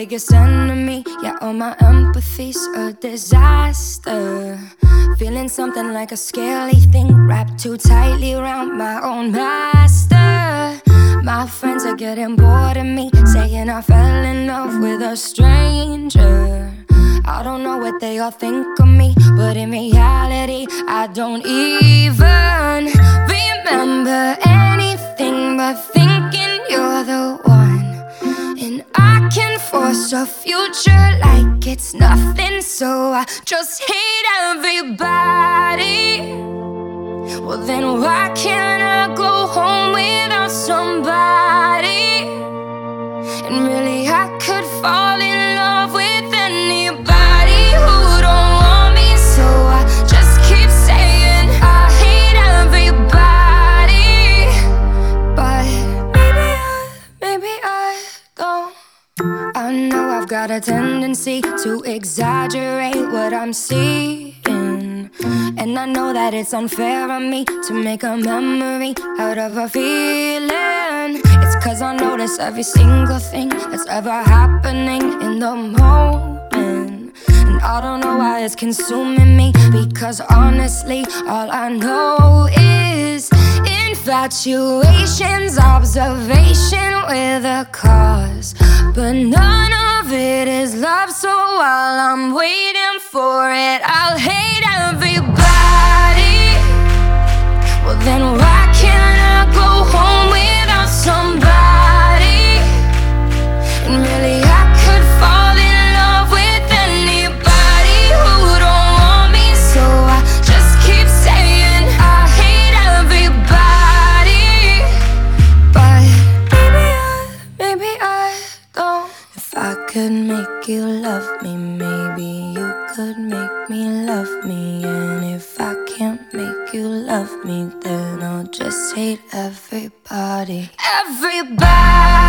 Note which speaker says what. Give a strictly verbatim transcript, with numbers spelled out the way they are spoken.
Speaker 1: biggest enemy. Yeah, all my empathy's a disaster. Feeling something like a scaly thing wrapped too tightly around my own master. My friends are getting bored of me, saying I fell in love with a stranger. I don't know what they all think of me, but in reality, I don't even remember anything but thinking you're the one. And I can force a future like it's nothing, so I just hate everybody. Well then why can't I go home without somebody? And really I could fall in love with anybody who don't want me, so I just keep saying I hate everybody. But maybe I, maybe I don't. I know I've got a tendency to exaggerate what I'm seeing, and I know that it's unfair of me to make a memory out of a feeling. It's cause I notice every single thing that's ever happening in the moment, and I don't know why it's consuming me, because honestly all I know is infatuation's observation with a cause. But none of it is love, so while I'm waiting for it, I'll hate everybody. Well then why can't I go home without somebody? And really I could fall in love with anybody who don't want me, so I just keep saying I hate everybody. But maybe I, maybe I don't. If I could make you love me, maybe you could make me love me. And if I can't make you love me, then I'll just hate everybody. Everybody.